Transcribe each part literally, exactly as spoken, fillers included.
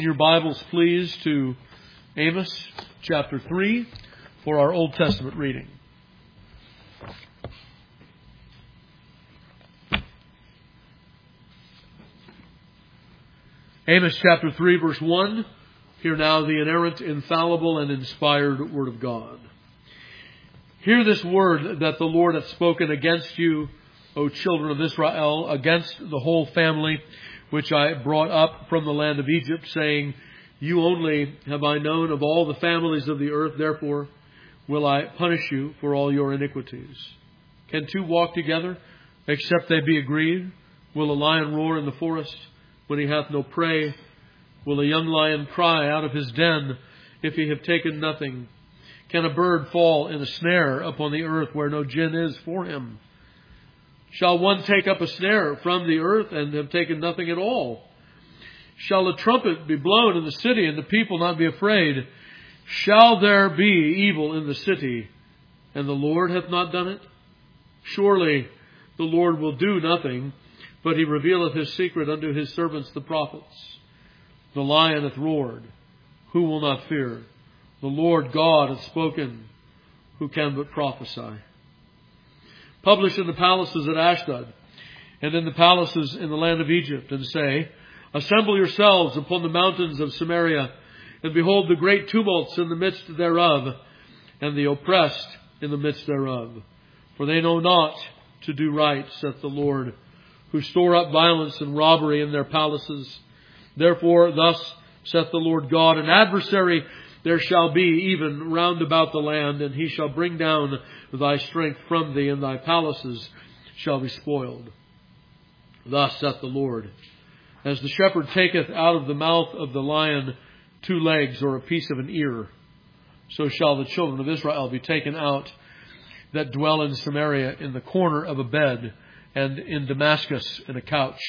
Your Bibles, please, to Amos chapter three for our Old Testament reading. Amos chapter three, verse one. Hear now the inerrant, infallible, and inspired Word of God. Hear this word that the Lord hath spoken against you, O children of Israel, against the whole family which I brought up from the land of Egypt, saying, You only have I known of all the families of the earth, therefore will I punish you for all your iniquities. Can two walk together, except they be agreed? Will a lion roar in the forest when he hath no prey? Will a young lion cry out of his den if he have taken nothing? Can a bird fall in a snare upon the earth where no gin is for him? Shall one take up a snare from the earth and have taken nothing at all? Shall a trumpet be blown in the city and the people not be afraid? Shall there be evil in the city and the Lord hath not done it? Surely the Lord will do nothing, but he revealeth his secret unto his servants the prophets. The lion hath roared, who will not fear? The Lord God hath spoken, who can but prophesy? Publish in the palaces at Ashdod, and in the palaces in the land of Egypt, and say, Assemble yourselves upon the mountains of Samaria, and behold the great tumults in the midst thereof, and the oppressed in the midst thereof. For they know not to do right, saith the Lord, who store up violence and robbery in their palaces. Therefore thus saith the Lord God, An adversary there shall be even round about the land, and he shall bring down thy strength from thee, and thy palaces shall be spoiled. Thus saith the Lord, As the shepherd taketh out of the mouth of the lion two legs or a piece of an ear, so shall the children of Israel be taken out that dwell in Samaria in the corner of a bed, and in Damascus in a couch.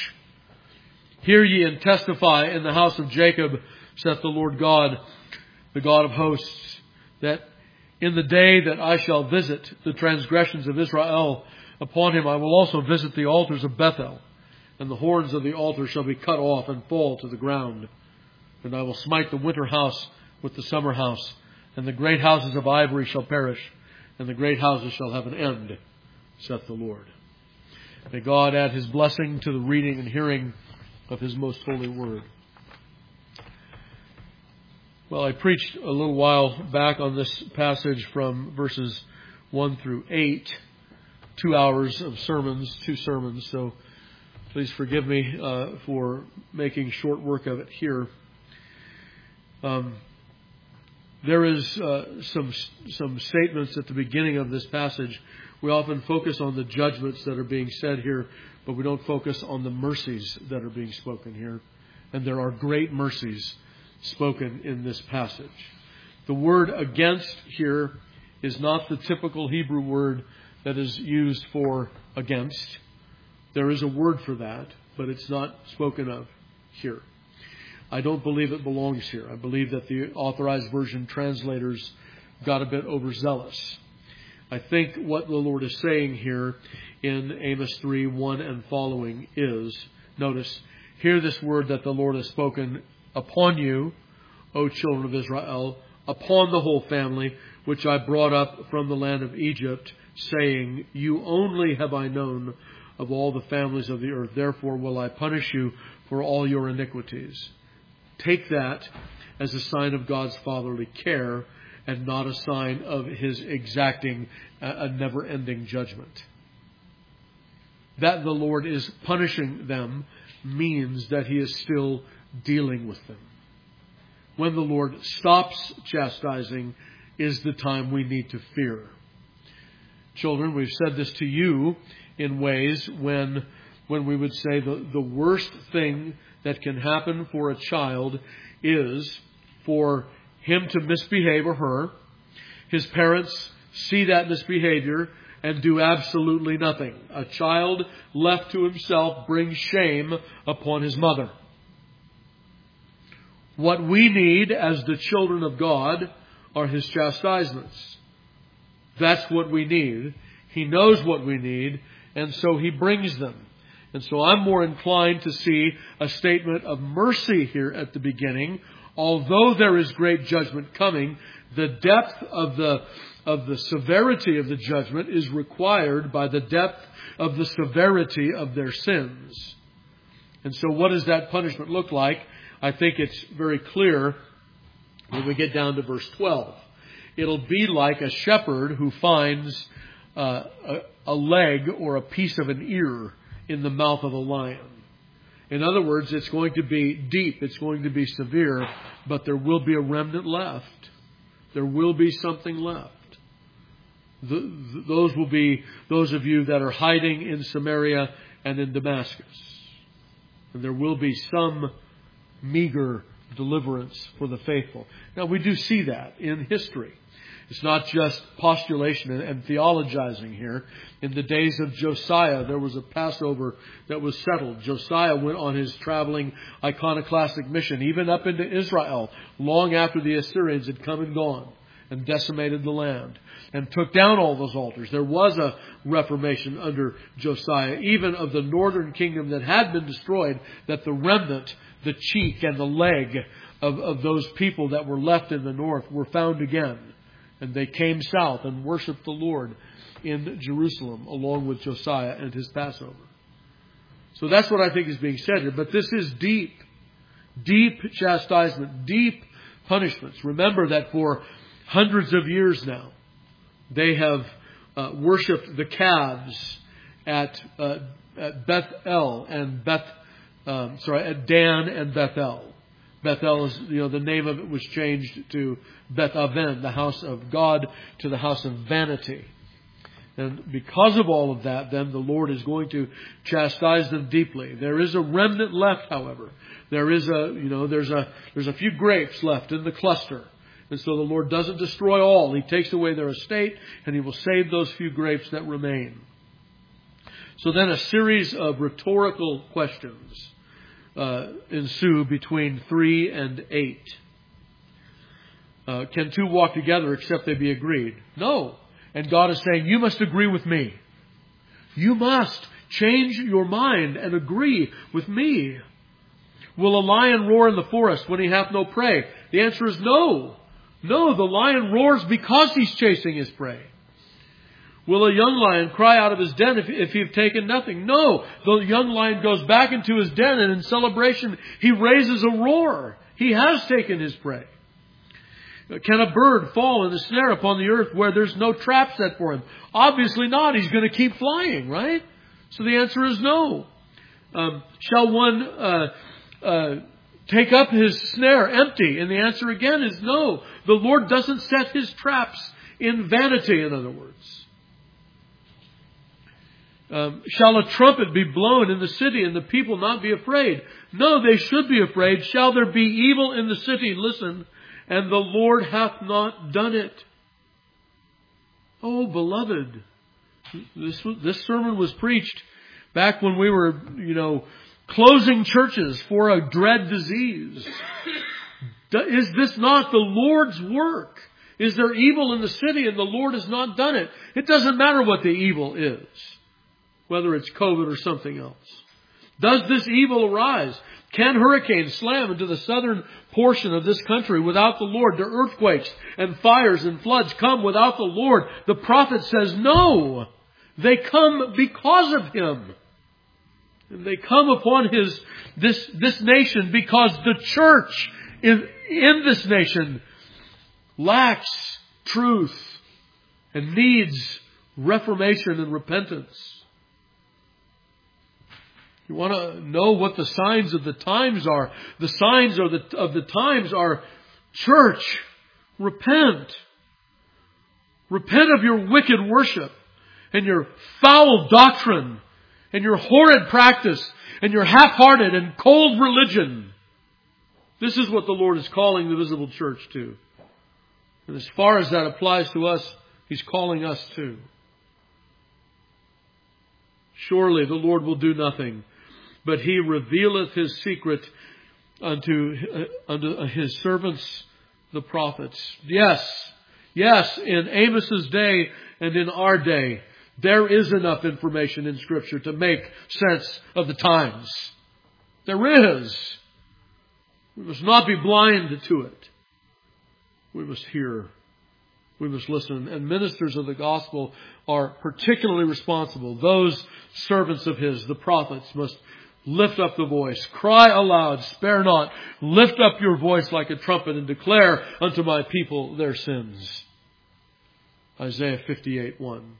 Hear ye and testify in the house of Jacob, saith the Lord God, the God of hosts, that in the day that I shall visit the transgressions of Israel, upon him I will also visit the altars of Bethel, and the horns of the altar shall be cut off and fall to the ground. And I will smite the winter house with the summer house, and the great houses of ivory shall perish, and the great houses shall have an end, saith the Lord. May God add his blessing to the reading and hearing of his most holy word. Well, I preached a little while back on this passage from verses one through eight. Two hours of sermons, two sermons. So please forgive me uh, for making short work of it here. Um, there is uh, some some statements at the beginning of this passage. We often focus on the judgments that are being said here, but we don't focus on the mercies that are being spoken here. And there are great mercies spoken in this passage. The word against here is not the typical Hebrew word that is used for against. There is a word for that, but it's not spoken of here. I don't believe it belongs here. I believe that the Authorized Version translators got a bit overzealous. I think what the Lord is saying here in Amos three, one and following is, notice, hear this word that the Lord has spoken upon you, O children of Israel, upon the whole family, which I brought up from the land of Egypt, saying, You only have I known of all the families of the earth, therefore will I punish you for all your iniquities. Take that as a sign of God's fatherly care and not a sign of his exacting a never-ending judgment. That the Lord is punishing them means that he is still dealing with them. When the Lord stops chastising is the time we need to fear. Children, we've said this to you in ways when when we would say the, the worst thing that can happen for a child is for him to misbehave or her, his parents see that misbehavior and do absolutely nothing. A child left to himself brings shame upon his mother. What we need as the children of God are his chastisements. That's what we need. He knows what we need, and so he brings them. And so I'm more inclined to see a statement of mercy here at the beginning. Although there is great judgment coming, the depth of the of the severity of the judgment is required by the depth of the severity of their sins. And so what does that punishment look like? I think it's very clear when we get down to verse twelve. It'll be like a shepherd who finds uh, a, a leg or a piece of an ear in the mouth of a lion. In other words, it's going to be deep, it's going to be severe, but there will be a remnant left. There will be something left. The, th- those will be those of you that are hiding in Samaria and in Damascus. And there will be some meager deliverance for the faithful. Now, we do see that in history. It's not just postulation and, and theologizing here. In the days of Josiah, there was a Passover that was settled. Josiah went on his traveling iconoclastic mission, even up into Israel, long after the Assyrians had come and gone and decimated the land and took down all those altars. There was a reformation under Josiah, even of the northern kingdom that had been destroyed, that the remnant, the cheek and the leg of, of those people that were left in the north were found again. And they came south and worshiped the Lord in Jerusalem along with Josiah and his Passover. So that's what I think is being said here. But this is deep, deep chastisement, deep punishments. Remember that for hundreds of years now, they have uh, worshipped the calves at, uh, at Bethel and Beth, um, sorry, at Dan and Bethel. Bethel is, you know, the name of it was changed to Beth Aven, the house of God, to the house of vanity. And because of all of that, then the Lord is going to chastise them deeply. There is a remnant left, however. There is a, you know, there's a, there's a few grapes left in the cluster. And so the Lord doesn't destroy all. He takes away their estate and He will save those few grapes that remain. So then a series of rhetorical questions Uh, ensue between three and eight. Uh, can two walk together except they be agreed? No. And God is saying, you must agree with me. You must change your mind and agree with me. Will a lion roar in the forest when he hath no prey? The answer is no. No, the lion roars because he's chasing his prey. Will a young lion cry out of his den if, if he have taken nothing? No. The young lion goes back into his den and in celebration he raises a roar. He has taken his prey. Can a bird fall in a snare upon the earth where there's no trap set for him? Obviously not. He's going to keep flying, right? So the answer is no. Um, shall one uh, uh, take up his snare empty? And the answer again is no. The Lord doesn't set His traps in vanity, in other words. Um, shall a trumpet be blown in the city and the people not be afraid? No, they should be afraid. Shall there be evil in the city? Listen, and the Lord hath not done it. Oh, beloved, this, this sermon was preached back when we were, you know, closing churches for a dread disease. Is this not the Lord's work? Is there evil in the city and the Lord has not done it? It doesn't matter what the evil is, whether it's COVID or something else. Does this evil arise? Can hurricanes slam into the southern portion of this country without the Lord? Do earthquakes and fires and floods come without the Lord? The prophet says no. They come because of Him. And they come upon His this, this nation because the church in, in this nation lacks truth and needs reformation and repentance. You want to know what the signs of the times are. The signs of the, of the times are, church, repent. Repent of your wicked worship and your foul doctrine and your horrid practice and your half-hearted and cold religion. This is what the Lord is calling the visible church to. And as far as that applies to us, He's calling us too. Surely the Lord will do nothing, but He revealeth His secret unto, uh, unto His servants, the prophets. Yes, yes, in Amos's day and in our day, There is enough information in Scripture to make sense of the times. There is. We must not be blind to it. We must hear. We must listen. And ministers of the gospel are particularly responsible. Those servants of His, the prophets, must lift up the voice. Cry aloud. Spare not. Lift up your voice like a trumpet and declare unto my people their sins. Isaiah fifty-eight one.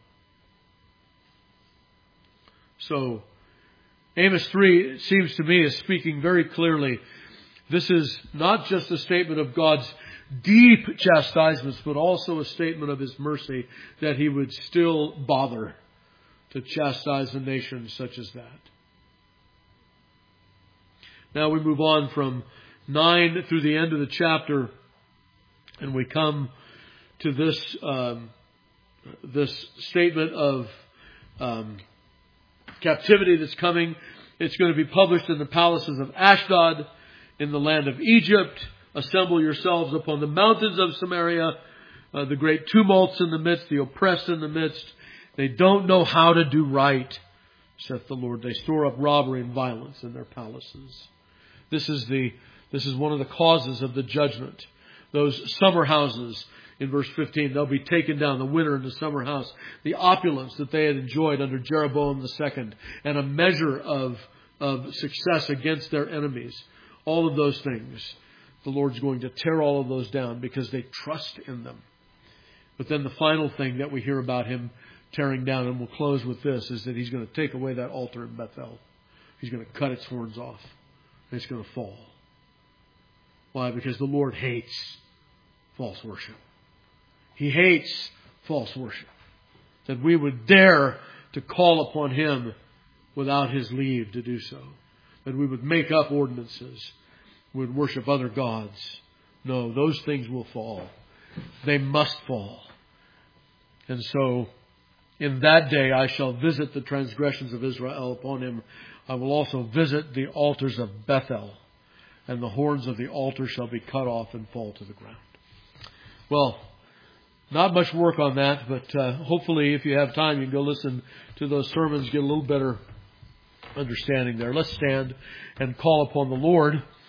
So, Amos three, it seems to me, is speaking very clearly. This is not just a statement of God's deep chastisements, but also a statement of His mercy that He would still bother to chastise a nation such as that. Now we move on from nine through the end of the chapter, and we come to this um, this statement of um, captivity that's coming. It's going to be published in the palaces of Ashdod, in the land of Egypt. Assemble yourselves upon the mountains of Samaria. Uh, the great tumults in the midst, the oppressed in the midst. They don't know how to do right, saith the Lord. They store up robbery and violence in their palaces. This is the this is one of the causes of the judgment. Those summer houses, in verse fifteen, they'll be taken down, the winter and the summer house. The opulence that they had enjoyed under Jeroboam the second, and a measure of, of success against their enemies. All of those things, the Lord's going to tear all of those down because they trust in them. But then the final thing that we hear about Him tearing down, and we'll close with this, is that He's going to take away that altar in Bethel. He's going to cut its horns off. And it's going to fall. Why? Because the Lord hates false worship. He hates false worship. That we would dare to call upon Him without His leave to do so. That we would make up ordinances. We would worship other gods. No, those things will fall. They must fall. And so, in that day I shall visit the transgressions of Israel upon him. I will also visit the altars of Bethel, and the horns of the altar shall be cut off and fall to the ground. Well, not much work on that, but uh, hopefully if you have time you can go listen to those sermons, get a little better understanding there. Let's stand and call upon the Lord.